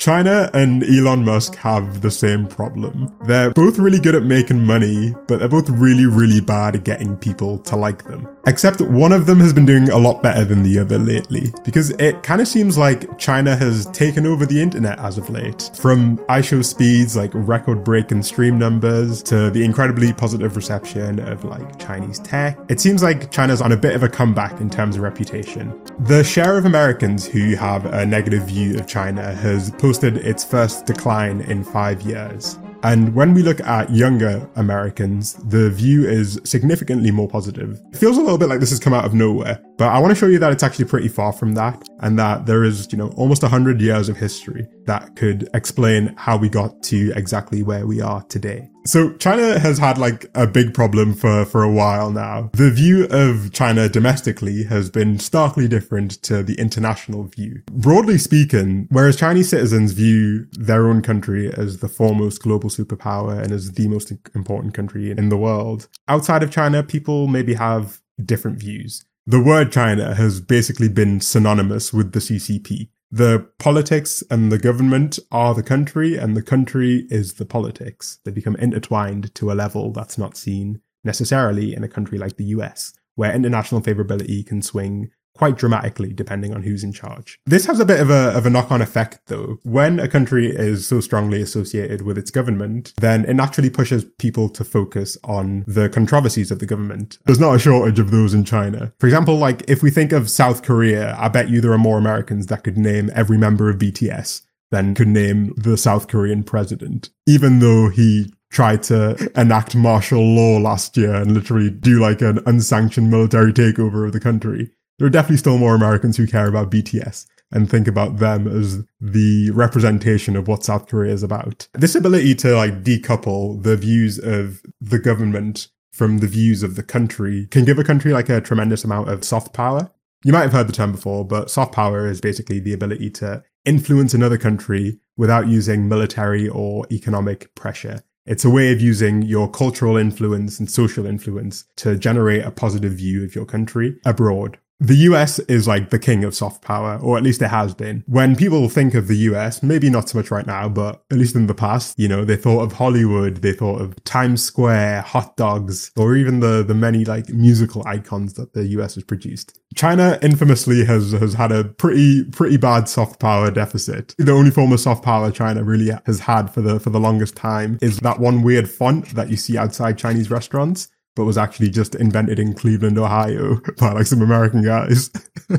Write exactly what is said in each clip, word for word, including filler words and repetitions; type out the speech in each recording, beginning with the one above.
China and Elon Musk have the same problem. They're both really good at making money, but they're both really, really bad at getting people to like them. Except one of them has been doing a lot better than the other lately, because it kind of seems like China has taken over the internet as of late. From iShow speeds, like record-breaking stream numbers, to the incredibly positive reception of like Chinese tech, it seems like China's on a bit of a comeback in terms of reputation. The share of Americans who have a negative view of China has posted its first decline in five years. And when we look at younger Americans, the view is significantly more positive. It feels a little bit like this has come out of nowhere, but I want to show you that it's actually pretty far from that, and that there is, you know, almost one hundred years of history that could explain how we got to exactly where we are today. So China has had like a big problem for, for a while now. The view of China domestically has been starkly different to the international view. Broadly speaking, whereas Chinese citizens view their own country as the foremost global superpower and as the most important country in the world, outside of China, people maybe have different views. The word China has basically been synonymous with the C C P. The politics and the government are the country, and the country is the politics. They become intertwined to a level that's not seen necessarily in a country like the U S, where international favorability can swing quite dramatically depending on who's in charge. This has a bit of a, of a knock-on effect though. When a country is so strongly associated with its government, then it naturally pushes people to focus on the controversies of the government. There's not a shortage of those in China. For example, like if we think of South Korea, I bet you there are more Americans that could name every member of B T S than could name the South Korean president, even though he tried to enact martial law last year and literally do like an unsanctioned military takeover of the country. There are definitely still more Americans who care about B T S and think about them as the representation of what South Korea is about. This ability to like decouple the views of the government from the views of the country can give a country like a tremendous amount of soft power. You might have heard the term before, but soft power is basically the ability to influence another country without using military or economic pressure. It's a way of using your cultural influence and social influence to generate a positive view of your country abroad. The U S is like the king of soft power, or at least it has been. When people think of the U S, maybe not so much right now, but at least in the past, you know, they thought of Hollywood, they thought of Times Square, hot dogs, or even the, the many like musical icons that the U S has produced. China infamously has, has had a pretty, pretty bad soft power deficit. The only form of soft power China really has had for the, for the longest time is that one weird font that you see outside Chinese restaurants, but was actually just invented in Cleveland, Ohio by like some American guys.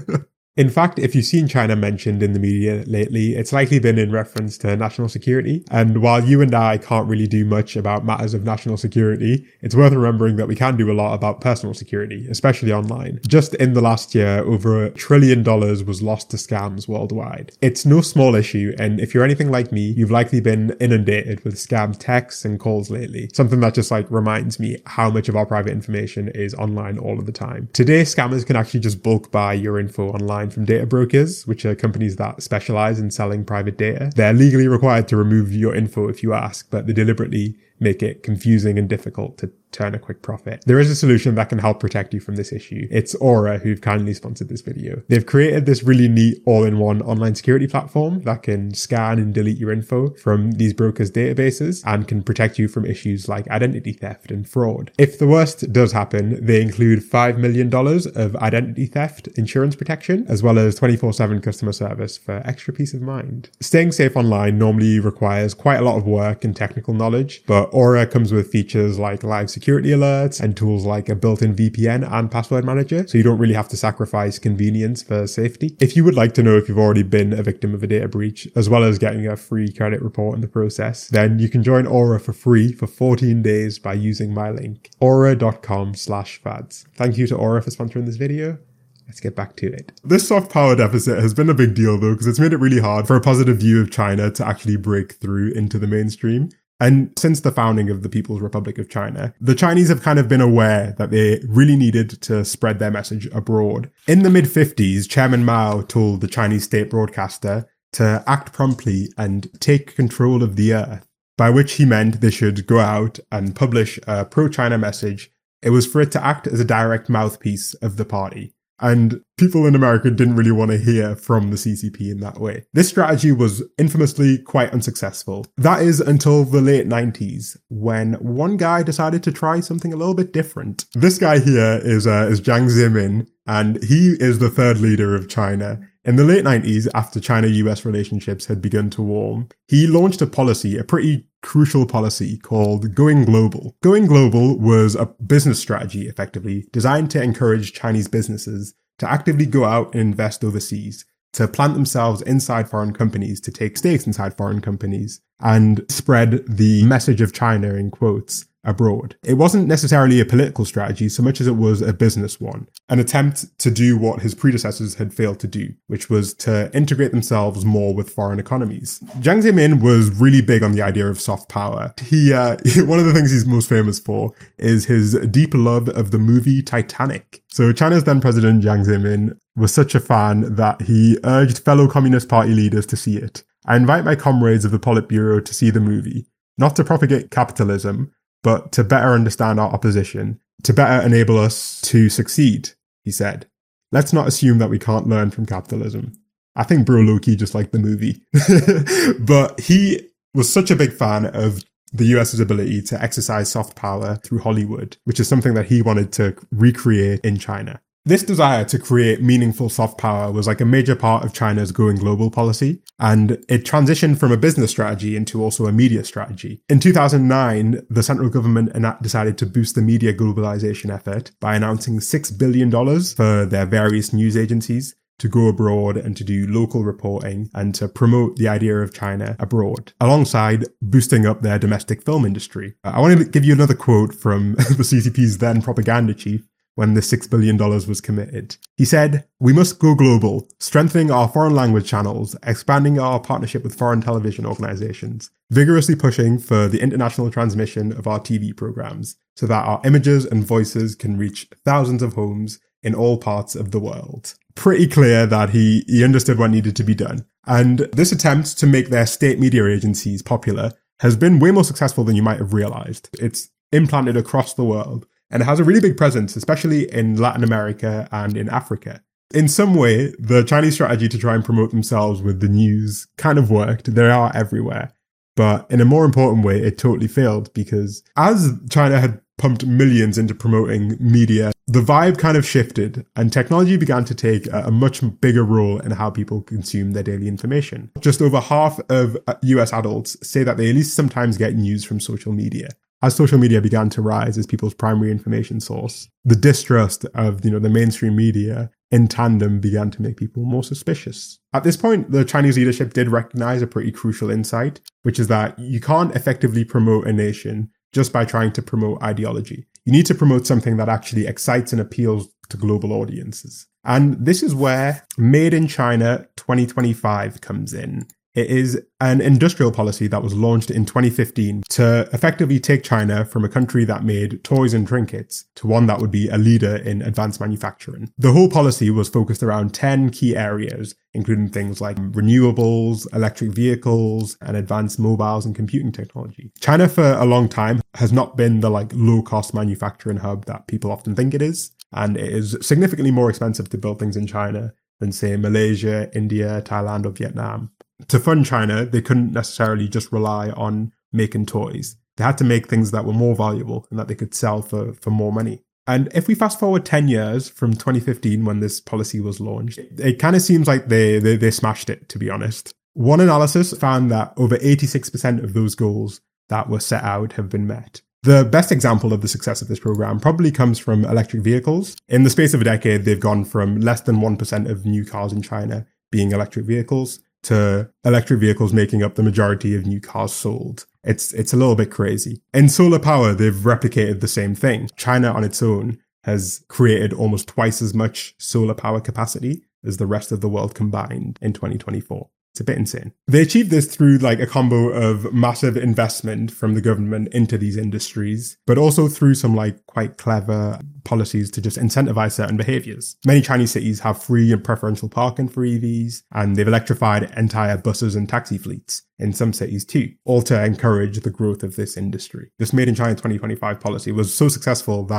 In fact, if you've seen China mentioned in the media lately, it's likely been in reference to national security. And while you and I can't really do much about matters of national security, it's worth remembering that we can do a lot about personal security, especially online. Just in the last year, over a trillion dollars was lost to scams worldwide. It's no small issue, and if you're anything like me, you've likely been inundated with scam texts and calls lately. Something that just like reminds me how much of our private information is online all of the time. Today, scammers can actually just bulk buy your info online from data brokers, which are companies that specialize in selling private data. They're legally required to remove your info if you ask, but they deliberately make it confusing and difficult to turn a quick profit. There is a solution that can help protect you from this issue. It's Aura, who've kindly sponsored this video. They've created this really neat all-in-one online security platform that can scan and delete your info from these brokers' databases and can protect you from issues like identity theft and fraud. If the worst does happen, they include five million dollars of identity theft insurance protection, as well as twenty-four seven customer service for extra peace of mind. Staying safe online normally requires quite a lot of work and technical knowledge, but Aura comes with features like live security security alerts and tools like a built-in V P N and password manager, so you don't really have to sacrifice convenience for safety. If you would like to know if you've already been a victim of a data breach, as well as getting a free credit report in the process, then you can join Aura for free for fourteen days by using my link, aura.com slash fads. Thank you to Aura for sponsoring this video. Let's get back to it. This soft power deficit has been a big deal though, because it's made it really hard for a positive view of China to actually break through into the mainstream. And since the founding of the People's Republic of China, the Chinese have kind of been aware that they really needed to spread their message abroad. In the mid fifties, Chairman Mao told the Chinese state broadcaster to act promptly and take control of the earth, by which he meant they should go out and publish a pro-China message. It was for it to act as a direct mouthpiece of the party. And people in America didn't really want to hear from the C C P in that way. This strategy was infamously quite unsuccessful. That is until the late nineties, when one guy decided to try something a little bit different. This guy here is, uh, is Jiang Zemin, and he is the third leader of China. In the late nineties, after China-U S relationships had begun to warm, he launched a policy, a pretty crucial policy called Going Global. Going Global was a business strategy, effectively, designed to encourage Chinese businesses to actively go out and invest overseas, to plant themselves inside foreign companies, to take stakes inside foreign companies, and spread the message of China, in quotes, abroad. It wasn't necessarily a political strategy so much as it was a business one, an attempt to do what his predecessors had failed to do, which was to integrate themselves more with foreign economies. Jiang Zemin was really big on the idea of soft power. He, uh, one of the things he's most famous for is his deep love of the movie Titanic. So China's then president Jiang Zemin was such a fan that he urged fellow Communist Party leaders to see it. I invite my comrades of the Politburo to see the movie, not to propagate capitalism, but to better understand our opposition, to better enable us to succeed, he said. Let's not assume that we can't learn from capitalism. I think bro low-key just liked the movie. But he was such a big fan of the U S's ability to exercise soft power through Hollywood, which is something that he wanted to recreate in China. This desire to create meaningful soft power was like a major part of China's Going Global policy, and it transitioned from a business strategy into also a media strategy. In two thousand nine, the central government decided to boost the media globalization effort by announcing six billion dollars for their various news agencies to go abroad and to do local reporting and to promote the idea of China abroad, alongside boosting up their domestic film industry. I want to give you another quote from the C C P's then propaganda chief, when the six billion dollars was committed. He said, "We must go global, strengthening our foreign language channels, expanding our partnership with foreign television organizations, vigorously pushing for the international transmission of our T V programs so that our images and voices can reach thousands of homes in all parts of the world." Pretty clear that he, he understood what needed to be done. And this attempt to make their state media agencies popular has been way more successful than you might have realized. It's implanted across the world, and it has a really big presence, especially in Latin America and in Africa. In some way, the Chinese strategy to try and promote themselves with the news kind of worked. They are everywhere. But in a more important way, it totally failed, because as China had pumped millions into promoting media, the vibe kind of shifted and technology began to take a, a much bigger role in how people consume their daily information. Just over half of U S adults say that they at least sometimes get news from social media. As social media began to rise as people's primary information source, the distrust of, you know, the mainstream media in tandem began to make people more suspicious. At this point, the Chinese leadership did recognize a pretty crucial insight, which is that you can't effectively promote a nation just by trying to promote ideology. You need to promote something that actually excites and appeals to global audiences. And this is where Made in China twenty twenty-five comes in. It is an industrial policy that was launched in twenty fifteen to effectively take China from a country that made toys and trinkets to one that would be a leader in advanced manufacturing. The whole policy was focused around ten key areas, including things like renewables, electric vehicles, and advanced mobiles and computing technology. China for a long time has not been the like low-cost manufacturing hub that people often think it is, and it is significantly more expensive to build things in China than, say, Malaysia, India, Thailand, or Vietnam. To fund China, they couldn't necessarily just rely on making toys. They had to make things that were more valuable and that they could sell for, for more money. And if we fast forward ten years from twenty fifteen, when this policy was launched, it, it kind of seems like they, they, they smashed it, to be honest. One analysis found that over eighty-six percent of those goals that were set out have been met. The best example of the success of this program probably comes from electric vehicles. In the space of a decade, they've gone from less than one percent of new cars in China being electric vehicles to electric vehicles making up the majority of new cars sold. It's it's a little bit crazy. In solar power, they've replicated the same thing. China on its own has created almost twice as much solar power capacity as the rest of the world combined in twenty twenty-four. It's a bit insane. They achieved this through like a combo of massive investment from the government into these industries, but also through some like quite clever policies to just incentivize certain behaviors. Many Chinese cities have free and preferential parking for E Vs, and they've electrified entire buses and taxi fleets in some cities too, all to encourage the growth of this industry. This Made in China twenty twenty-five policy was so successful that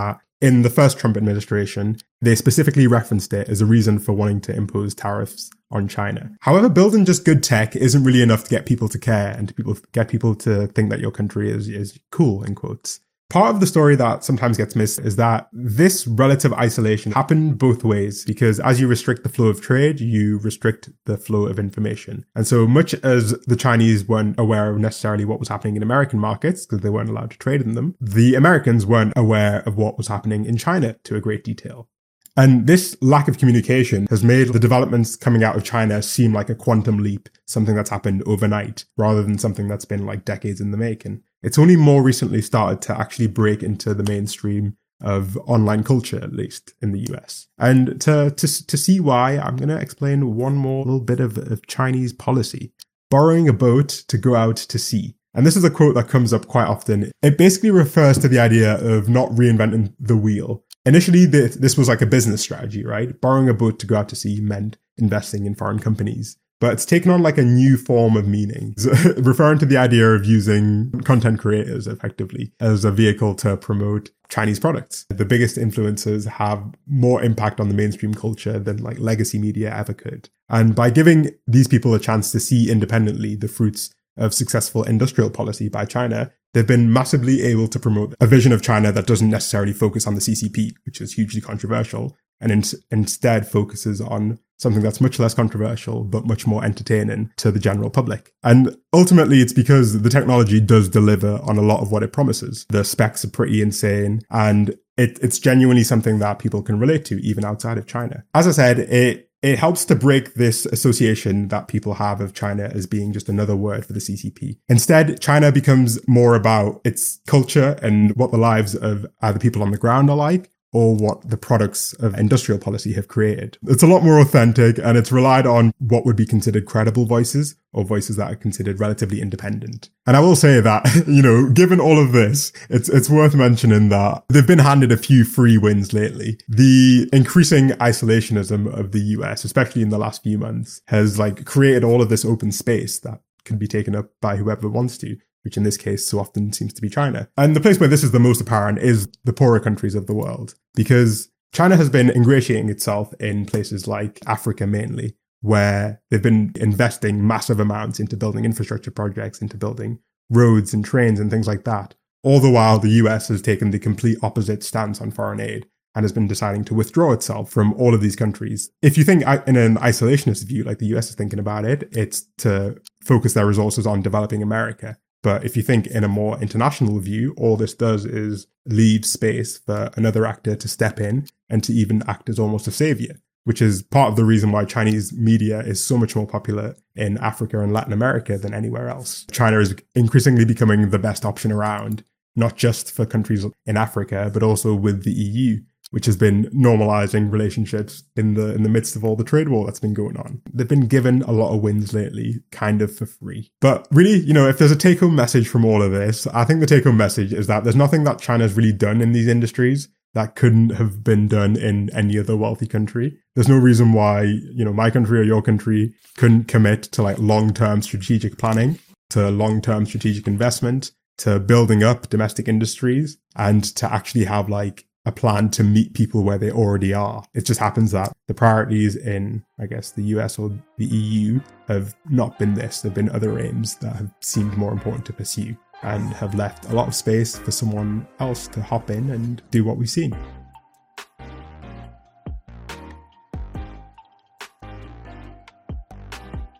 in the first Trump administration, they specifically referenced it as a reason for wanting to impose tariffs on China. However, building just good tech isn't really enough to get people to care and to people get people to think that your country is, is cool, in quotes. Part of the story that sometimes gets missed is that this relative isolation happened both ways, because as you restrict the flow of trade, you restrict the flow of information. And so much as the Chinese weren't aware of necessarily what was happening in American markets, because they weren't allowed to trade in them, the Americans weren't aware of what was happening in China to a great detail. And this lack of communication has made the developments coming out of China seem like a quantum leap, something that's happened overnight, rather than something that's been like decades in the making. It's only more recently started to actually break into the mainstream of online culture, at least in the U S. And to to, to see why, I'm going to explain one more little bit of, of Chinese policy. Borrowing a boat to go out to sea. And this is a quote that comes up quite often. It basically refers to the idea of not reinventing the wheel. Initially, this was like a business strategy, right? Borrowing a boat to go out to sea meant investing in foreign companies. But it's taken on like a new form of meaning, referring to the idea of using content creators effectively as a vehicle to promote Chinese products. The biggest influencers have more impact on the mainstream culture than like legacy media ever could. And by giving these people a chance to see independently the fruits of successful industrial policy by China, they've been massively able to promote a vision of China that doesn't necessarily focus on the C C P, which is hugely controversial, and in- instead focuses on something that's much less controversial, but much more entertaining to the general public. And ultimately, it's because the technology does deliver on a lot of what it promises. The specs are pretty insane, and it, it's genuinely something that people can relate to, even outside of China. As I said, it It helps to break this association that people have of China as being just another word for the C C P. Instead, China becomes more about its culture and what the lives of either people on the ground are like, or what the products of industrial policy have created. It's a lot more authentic, and it's relied on what would be considered credible voices, or voices that are considered relatively independent. And I will say that, you know, given all of this, it's it's worth mentioning that they've been handed a few free wins lately. The increasing isolationism of the U S, especially in the last few months, has like created all of this open space that can be taken up by whoever wants to, which in this case so often seems to be China. And the place where this is the most apparent is the poorer countries of the world, because China has been ingratiating itself in places like Africa mainly, where they've been investing massive amounts into building infrastructure projects, into building roads and trains and things like that. All the while, the U S has taken the complete opposite stance on foreign aid and has been deciding to withdraw itself from all of these countries. If you think in an isolationist view, like the U S is thinking about it, it's to focus their resources on developing America. But if you think in a more international view, all this does is leave space for another actor to step in and to even act as almost a savior, which is part of the reason why Chinese media is so much more popular in Africa and Latin America than anywhere else. China is increasingly becoming the best option around, not just for countries in Africa, but also with the E U, which has been normalizing relationships in the in the midst of all the trade war that's been going on. They've been given a lot of wins lately, kind of for free. But really, you know, if there's a take-home message from all of this, I think the take-home message is that there's nothing that China's really done in these industries that couldn't have been done in any other wealthy country. There's no reason why, you know, my country or your country couldn't commit to like long-term strategic planning, to long-term strategic investment, to building up domestic industries, and to actually have like a plan to meet people where they already are. It just happens that the priorities in, I guess, the U S or the E U have not been this. There have been other aims that have seemed more important to pursue and have left a lot of space for someone else to hop in and do what we've seen.